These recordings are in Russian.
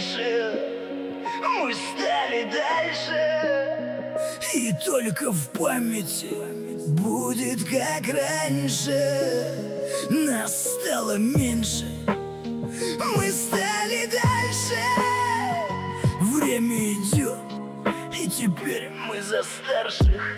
меньше, мы стали дальше. И только в памяти будет как раньше. Нас стало меньше, мы стали дальше. Время идет, и теперь мы за старших.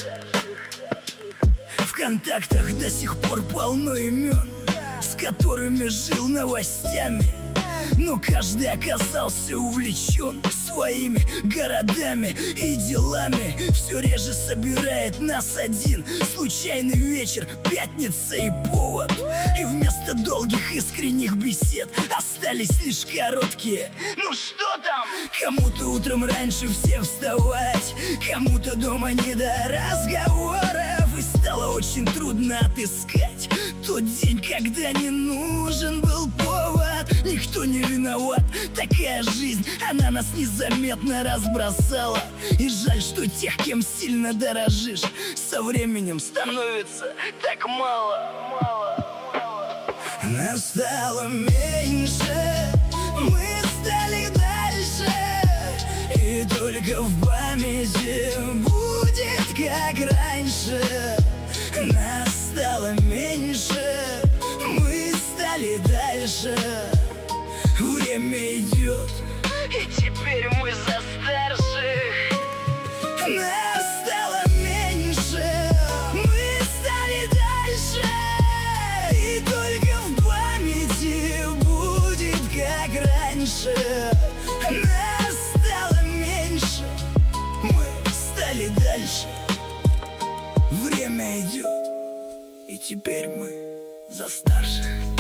В контактах до сих пор полно имен, с которыми жил новостями. Но каждый оказался увлечен своими городами и делами. Все реже собирает нас один случайный вечер, пятница и повод. И вместо долгих искренних бесед остались лишь короткие «ну что там?». Кому-то утром раньше всех вставать, кому-то дома не до разговоров. И стало очень трудно отыскать тот день, когда не нужен был повод. Никто не виноват, такая жизнь, она нас незаметно разбросала. И жаль, что тех, кем сильно дорожишь, со временем становится так мало. Нас стало меньше, мы стали дальше. И только в памяти будет как раньше. Нас стало меньше, мы стали дальше. Время идет, и теперь мы за старших. Нас стало меньше, мы стали дальше. И только в памяти будет как раньше. Нас стало меньше, мы стали дальше. Время идет, и теперь мы за старших.